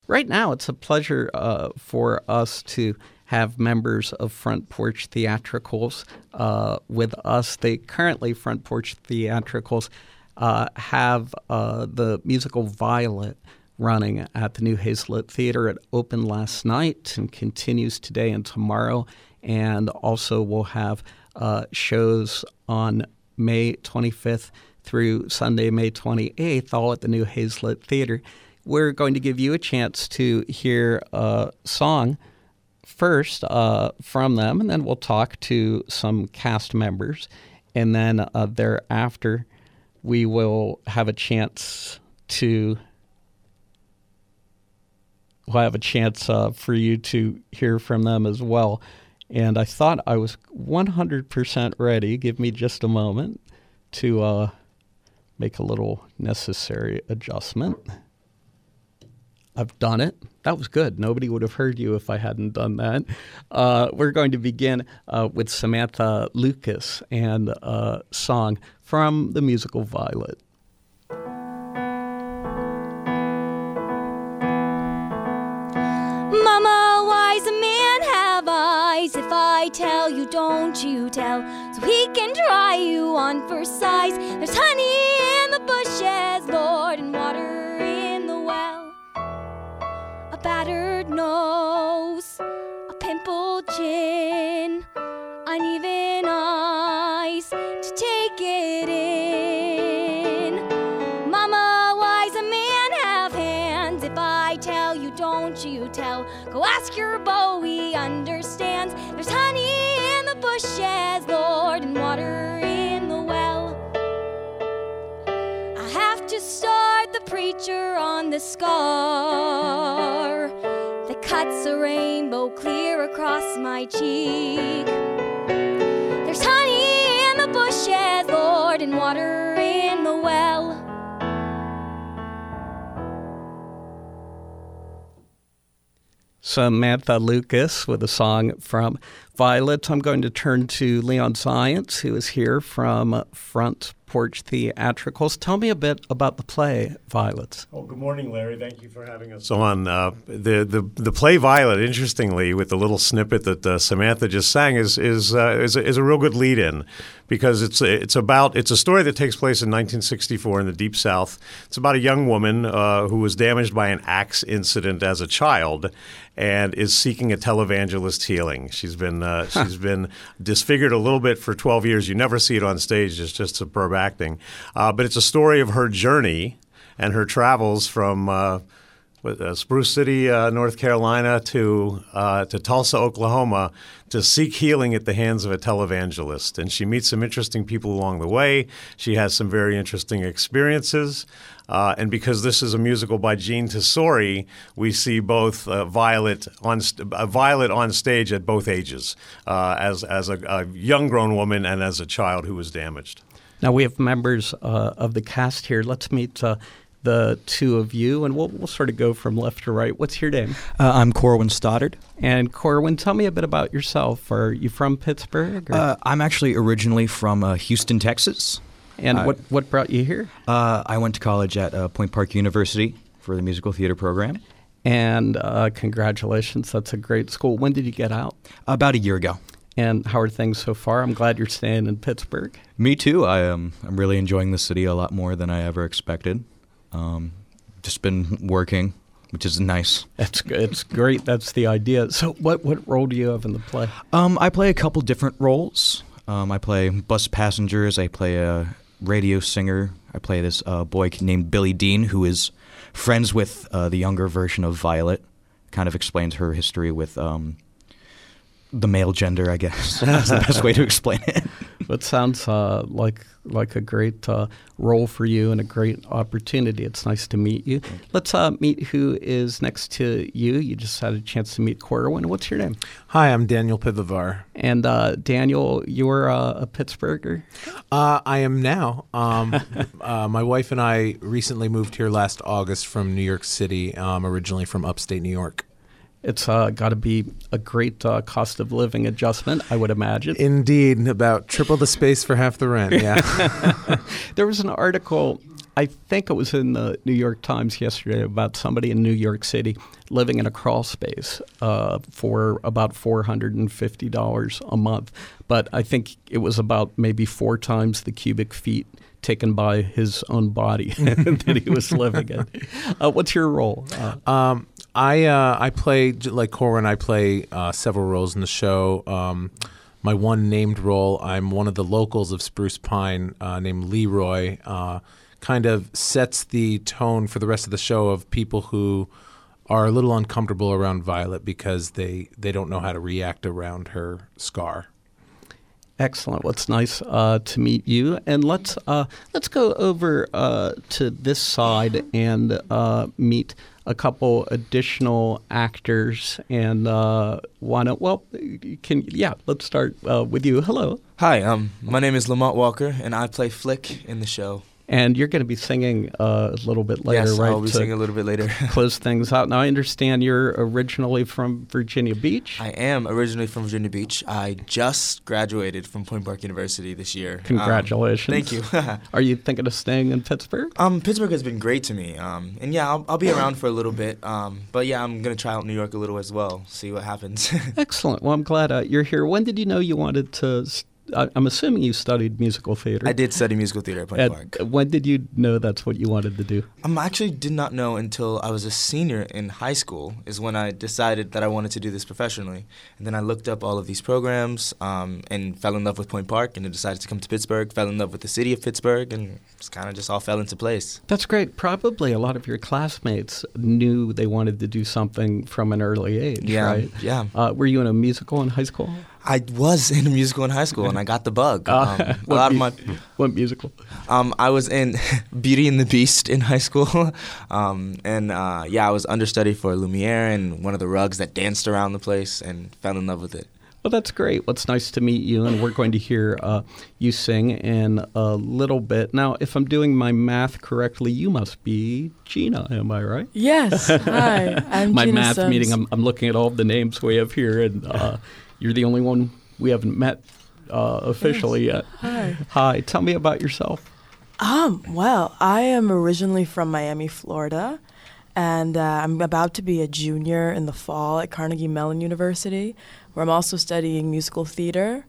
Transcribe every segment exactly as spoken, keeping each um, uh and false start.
right now it's a pleasure uh, for us to have members of Front Porch Theatricals uh, with us. They currently, Front Porch Theatricals, uh, have uh, the musical Violet running at the New Hazlet Theater. It opened last night and continues today and tomorrow, and also we'll have uh, shows on May twenty-fifth through Sunday, May twenty-eighth, all at the New Hazlet Theater. We're going to give you a chance to hear a song first uh, from them, and then we'll talk to some cast members. And then uh, thereafter, we will have a chance to we'll have a chance uh, for you to hear from them as well. And I thought I was one hundred percent ready. Give me just a moment to uh, make a little necessary adjustment. I've done it. That was good. Nobody would have heard you if I hadn't done that. Uh, we're going to begin uh, with Samantha Lucas and a song from the musical Violet. Mama, why's a man have eyes? If I tell you, don't you tell, so he can try you on for size. There's honey in the bushes, Lord, and water in the well. A battered nose, a pimpled chin, uneven eyes to take it in. Mama, why's a man have hands? If I tell you, don't you tell, go ask your beau, he understands. There's honey in the bushes, Lord, and water in the well. I have to start the preacher on the scar that cuts a rainbow clear across my cheek. There's honey in the bushes, Lord, and water in the well. Samantha Lucas with a song from Violet. I'm going to turn to Leon Zients, who is here from Front Porch Theatricals. Tell me a bit about the play, Violet. Oh, good morning, Larry. Thank you for having us on. Uh, the, the the play Violet, interestingly, with the little snippet that uh, Samantha just sang, is is uh, is, a, is a real good lead-in, because it's it's about it's a story that takes place in nineteen sixty-four in the Deep South. It's about a young woman uh, who was damaged by an axe incident as a child, and is seeking a televangelist healing. She's been uh, she's been disfigured a little bit for twelve years. You never see it on stage; it's just superb acting. Uh, but it's a story of her journey and her travels from uh, uh, Spruce City, uh, North Carolina, to uh, to Tulsa, Oklahoma, to seek healing at the hands of a televangelist. And she meets some interesting people along the way. She has some very interesting experiences. Uh, and because this is a musical by Jean Tesori, we see both uh, Violet on st- uh, Violet on stage at both ages, uh, as as a, a young grown woman and as a child who was damaged. Now we have members uh, of the cast here. Let's meet uh, the two of you, and we'll we'll sort of go from left to right. What's your name? Uh, I'm Corwin Stoddard. And Corwin, tell me a bit about yourself. Are you from Pittsburgh? Or? Uh, I'm actually originally from uh, Houston, Texas. And uh, what, what brought you here? Uh, I went to college at uh, Point Park University for the musical theater program. And uh, congratulations, that's a great school. When did you get out? About a year ago. And how are things so far? I'm glad you're staying in Pittsburgh. Me too. I am. Um, I'm really enjoying the city a lot more than I ever expected. Um, just been working, which is nice. That's good. It's great. That's the idea. So, what what role do you have in the play? Um, I play a couple different roles. Um, I play bus passengers. I play a radio singer. I play this uh, boy named Billy Dean, who is friends with uh, the younger version of Violet. Kind of explains her history with Um, the male gender, I guess. That's the best way to explain it. It sounds uh, like like a great uh, role for you and a great opportunity. It's nice to meet you. you. Let's uh, meet who is next to you. You just had a chance to meet Corwin. What's your name? Hi, I'm Daniel Pivovar. And uh, Daniel, you're uh, a Pittsburgher? Uh, I am now. Um, uh, my wife and I recently moved here last August from New York City, um, originally from upstate New York. It's uh, got to be a great uh, cost of living adjustment, I would imagine. Indeed, about triple the space for half the rent, yeah. There was an article I think it was in the New York Times yesterday about somebody in New York City living in a crawl space uh, for about four hundred fifty dollars a month. But I think it was about maybe four times the cubic feet taken by his own body that he was living in. Uh, what's your role? Uh, Um, I uh, I play, like Corin, I play uh, several roles in the show. Um, my one named role, I'm one of the locals of Spruce Pine uh, named Leroy, uh, kind of sets the tone for the rest of the show of people who are a little uncomfortable around Violet because they, they don't know how to react around her scar. Excellent. Well, it's nice uh, to meet you. And let's uh, let's go over uh, to this side and uh, meet a couple additional actors. And uh, why not? Well, you can yeah. Let's start uh, with you. Hello. Hi. Um, my name is Lamont Walker, and I play Flick in the show. And you're going to be singing uh, a little bit later, yes, right? I'll be singing a little bit later. Close things out. Now, I understand you're originally from Virginia Beach. I am originally from Virginia Beach. I just graduated from Point Park University this year. Congratulations. Um, thank you. Are you thinking of staying in Pittsburgh? Um, Pittsburgh has been great to me. Um, and yeah, I'll, I'll be around for a little bit. Um, but yeah, I'm going to try out New York a little as well, see what happens. Excellent. Well, I'm glad uh, you're here. When did you know you wanted to st- I'm assuming you studied musical theater. I did study musical theater at Point at, Park. When did you know that's what you wanted to do? I um, actually did not know until I was a senior in high school is when I decided that I wanted to do this professionally. And then I looked up all of these programs um, and fell in love with Point Park and then decided to come to Pittsburgh, fell in love with the city of Pittsburgh, and it's kind of just all fell into place. That's great. Probably a lot of your classmates knew they wanted to do something from an early age, yeah, right? Yeah. Uh, were you in a musical in high school? I was in a musical in high school, and I got the bug. Um, Uh, a lot mu- of my, what musical? Um, I was in Beauty and the Beast in high school, um, and uh, yeah, I was understudy for Lumiere and one of the rugs that danced around the place, and fell in love with it. Well, that's great. Well, it's nice to meet you, and we're going to hear uh, you sing in a little bit. Now, if I'm doing my math correctly, you must be Gina, am I right? Yes. Hi, I'm my Gina math Sims. meeting, I'm, I'm looking at all the names we have here, and uh, you're the only one we haven't met uh, officially yes. yet. Hi. Hi. Tell me about yourself. Um. Well, I am originally from Miami, Florida, and uh, I'm about to be a junior in the fall at Carnegie Mellon University, where I'm also studying musical theater.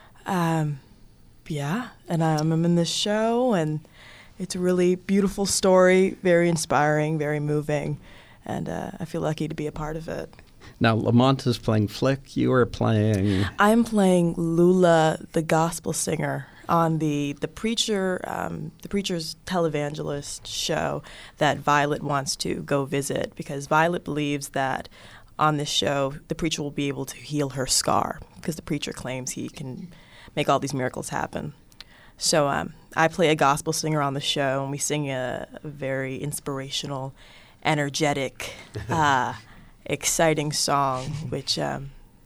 Um, yeah, and I'm, I'm in this show, and it's a really beautiful story, very inspiring, very moving, and uh, I feel lucky to be a part of it. Now, Lamont is playing Flick. You are playing... I'm playing Lula, the gospel singer, on the the preacher, um, the preacher's televangelist show that Violet wants to go visit, because Violet believes that on this show the preacher will be able to heal her scar, because the preacher claims he can make all these miracles happen. So um, I play a gospel singer on the show, and we sing a, a very inspirational, energetic, uh, exciting song, which um,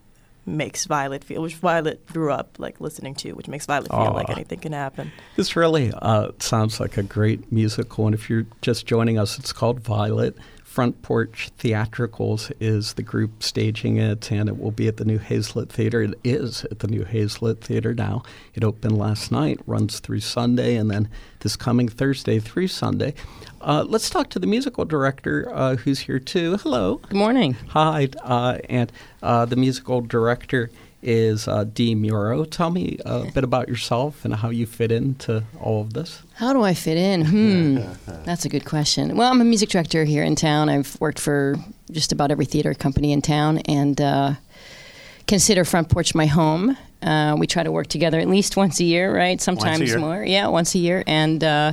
makes Violet feel, which Violet grew up like listening to, which makes Violet feel Aww. like anything can happen. This really uh, sounds like a great musical, and if you're just joining us, it's called Violet. Front Porch Theatricals is the group staging it, and it will be at the New Hazlitt Theater. It is at the New Hazlitt Theater now. It opened last night, runs through Sunday, and then this coming Thursday through Sunday. Uh, let's talk to the musical director uh, who's here too. Hello. Good morning. Hi. Uh, and uh, the musical director is uh, Dee Muro. Tell me a bit about yourself and how you fit into all of this. How do I fit in? Hmm, that's a good question. Well, I'm a music director here in town. I've worked for just about every theater company in town, and uh, consider Front Porch my home. Uh, we try to work together at least once a year, right? Sometimes year. more. Yeah, once a year. And uh,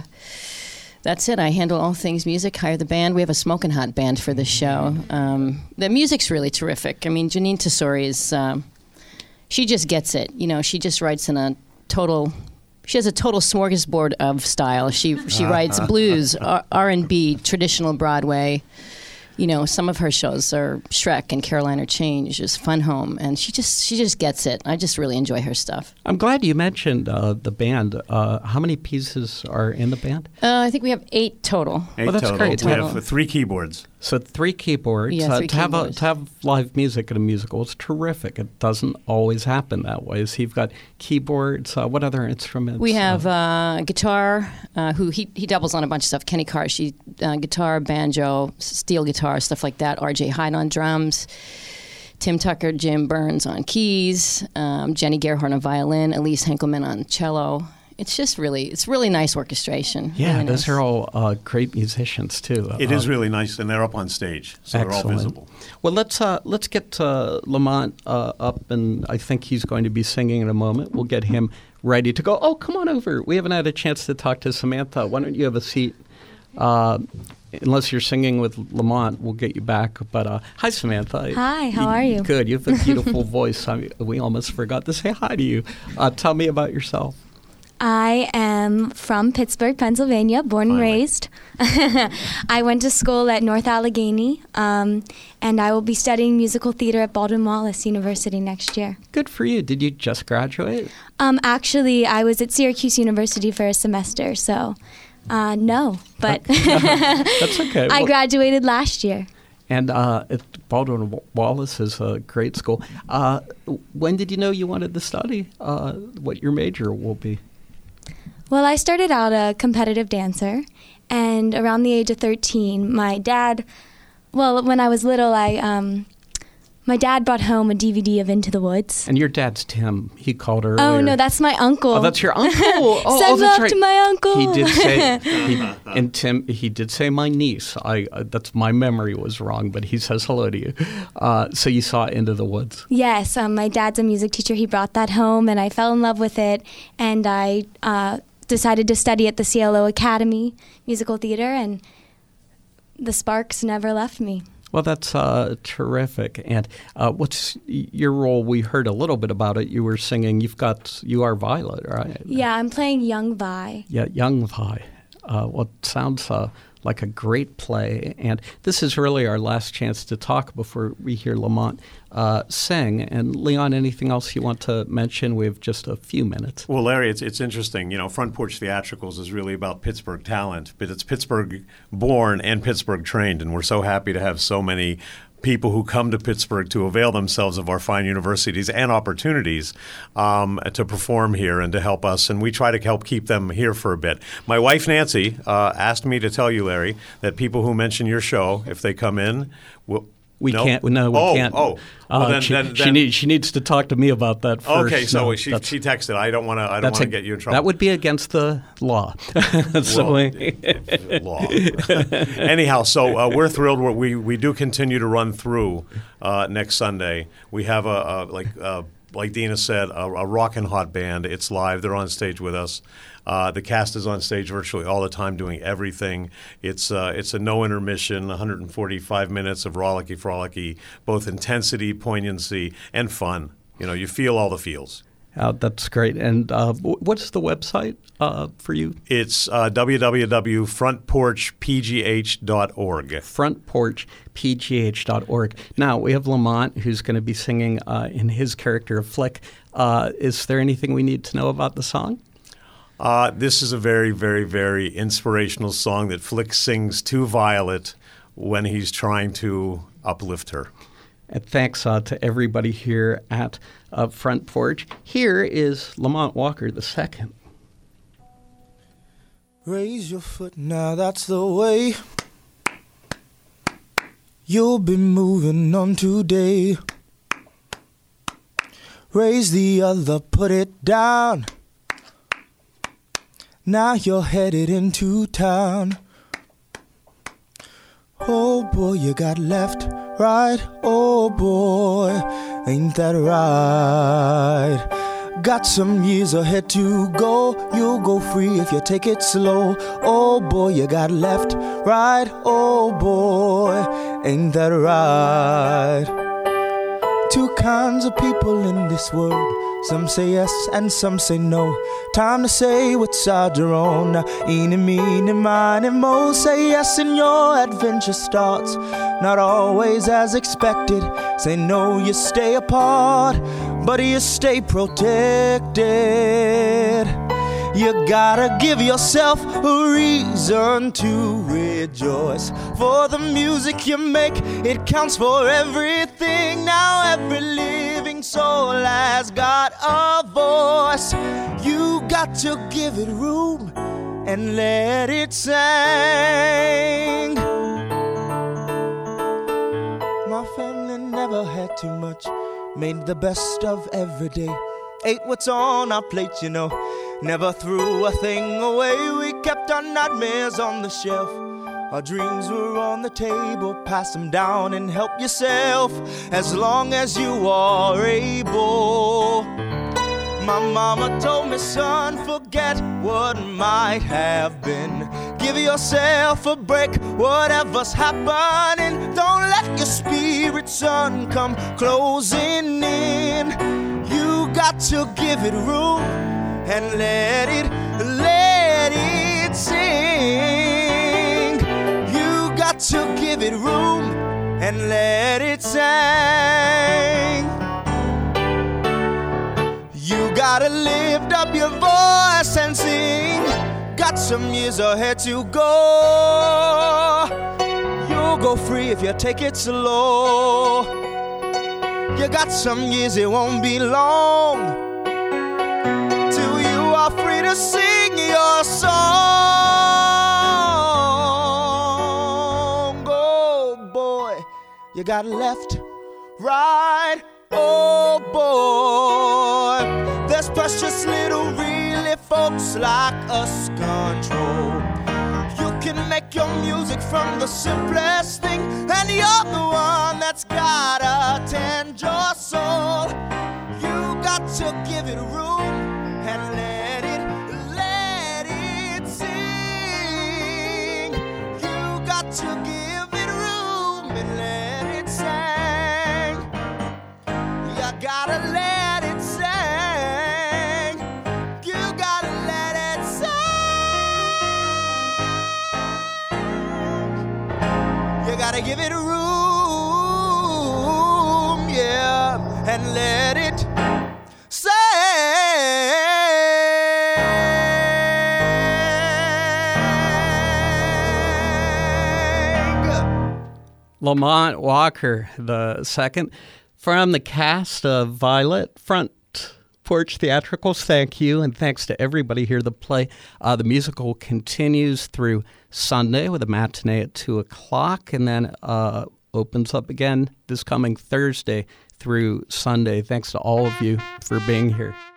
that's it. I handle all things music, hire the band. We have a smoking hot band for this show. Um, the music's really terrific. I mean, Janine Tesori is... Um, She just gets it. You know, she just writes in a total, she has a total smorgasbord of style. She she writes blues, R and B, traditional Broadway. You know, some of her shows are Shrek and Carolina Change, is Fun Home, and she just she just gets it. I just really enjoy her stuff. I'm glad you mentioned uh, the band. Uh, how many pieces are in the band? Uh, I think we have eight total. Eight Well, that's total. great. We Total. have three keyboards. So three keyboards. Yeah, uh, three to have a, keyboards. to have live music at a musical is terrific. It doesn't always happen that way. So you've got keyboards. Uh, what other instruments? We have Uh, uh, guitar, uh, who he, he doubles on a bunch of stuff. Kenny Karshi, uh, guitar, banjo, steel guitar, stuff like that. R J Hyde on drums. Tim Tucker, Jim Burns on keys. Um, Jenny Gerhardt on violin. Elise Henkelman on cello. It's just really, it's really nice orchestration. yeah, really those nice. are all uh, great musicians too. It uh, is really nice, and they're up on stage, so they're all Excellent. visible. Well, let's uh, let's get uh, Lamont uh, up, and I think he's going to be singing in a moment. We'll get him ready to go. Oh, come on over. We haven't had a chance to talk to Samantha. Why don't you have a seat? Uh, unless you're singing with Lamont, we'll get you back. But uh, hi, Samantha. Hi, how are you? Good. You have a beautiful voice. I mean, we almost forgot to say hi to you. Uh, tell me about yourself. I am from Pittsburgh, Pennsylvania, born and Finally. raised. I went to school at North Allegheny, um, and I will be studying musical theater at Baldwin Wallace University next year. Good for you. Did you just graduate? Um, actually, I was at Syracuse University for a semester, so uh, no, but That's okay. I Well, graduated last year. And uh, at Baldwin Wa- Wallace is a great school. Uh, when did you know you wanted to study? Uh, what your major will be? Well, I started out a competitive dancer, and around the age of thirteen, my dad, well, when I was little, I, um, my dad brought home a D V D of Into the Woods. And your dad's Tim. He called earlier. Oh, no, that's my uncle. Oh, that's your uncle. Oh, Send oh, that's love right. to my uncle. He did say, he, and Tim, he did say my niece. I uh, that's my memory was wrong, but he says hello to you. Uh, so you saw Into the Woods. Yes, um, my dad's a music teacher. He brought that home, and I fell in love with it, and I uh, decided to study at the C L O Academy Musical Theater, and the sparks never left me. Well, that's uh, terrific. And uh, what's your role? We heard a little bit about it. You were singing. You've got you are Violet, right? Yeah, I'm playing Young Vi. Yeah, Young Vi. Uh, well, it sounds uh, like a great play. And this is really our last chance to talk before we hear Lamont uh, sing. And Leon, anything else you want to mention? We have just a few minutes. Well, Larry, it's it's interesting. You know, Front Porch Theatricals is really about Pittsburgh talent, but it's Pittsburgh born and Pittsburgh trained, and we're so happy to have so many people who come to Pittsburgh to avail themselves of our fine universities and opportunities um, to perform here and to help us. And we try to help keep them here for a bit. My wife, Nancy, uh, asked me to tell you, Larry, that people who mention your show, if they come in, will. We no? can't. No, we oh, can't. Oh, well, Uh, then, she, then, she, then, need, she needs to talk to me about that first. Okay, so No, she that's- she texted. I don't want to. I don't that's want to a- get you in trouble. That would be against the law. so Well, we- law. Anyhow, so uh, we're thrilled. We're, we we do continue to run through uh, next Sunday. We have a, a like uh, like Dina said, a, a rockin' hot band. It's live. They're on stage with us. Uh, the cast is on stage virtually all the time, doing everything. It's uh, it's a no intermission, one hundred forty-five minutes of rollicky frolicky, both intensity, poignancy, and fun. You know, you feel all the feels. Uh, that's great. And uh, w- what's the website uh, for you? It's uh, w w w dot front porch p g h dot org. front porch p g h dot org. Now, we have Lamont, who's going to be singing uh, in his character of Flick. Uh, is there anything we need to know about the song? Uh, this is a very, very, very inspirational song that Flick sings to Violet when he's trying to uplift her. And thanks uh, to everybody here at uh, Front Porch. Here is Lamont Walker the second. Raise your foot now, that's the way you'll be moving on today. Raise the other, put it down. Now you're headed into town. Oh boy, you got left, right, oh boy, ain't that right? Got some years ahead to go, you'll go free if you take it slow. Oh boy, you got left, right, oh boy, ain't that right? Two kinds of people in this world, some say yes and some say no. Time to say what side you're on. Now, eeny, meeny, miny, mo. Say yes and your adventure starts, not always as expected. Say no, you stay apart, but you stay protected. You gotta give yourself a reason to rejoice. For the music you make, it counts for everything. Now every living soul has got a voice. You got to give it room and let it sing. My family never had too much, made the best of every day. Ate what's on our plate, you know, never threw a thing away. We kept our nightmares on the shelf, our dreams were on the table. Pass them down and help yourself as long as you are able. My mama told me, son, forget what might have been. Give yourself a break, whatever's happening. Don't let your spirit, son, come closing in. You got to give it room and let it, let it sing. You got to give it room and let it sing. You gotta lift up your voice and sing. Got some years ahead to go. You'll go free if you take it slow. You got some years, it won't be long till you are free to sing your song. Oh boy, you got left, right, oh boy. There's precious little really folks like us control. You can make your music from the simplest thing, and you're the one that's gotta tend your soul. You got to give it room and let it, let it sing. You got to give it room and let it sing. You gotta let it sing. You gotta let it sing. You gotta give it room, yeah, and let it sing. Lamont Walker the second, from the cast of Violet, Front Porch Theatricals. Thank you, and thanks to everybody here. The play, uh, the musical continues through Sunday with a matinee at two o'clock, and then uh, opens up again this coming Thursday through Sunday. Thanks to all of you for being here.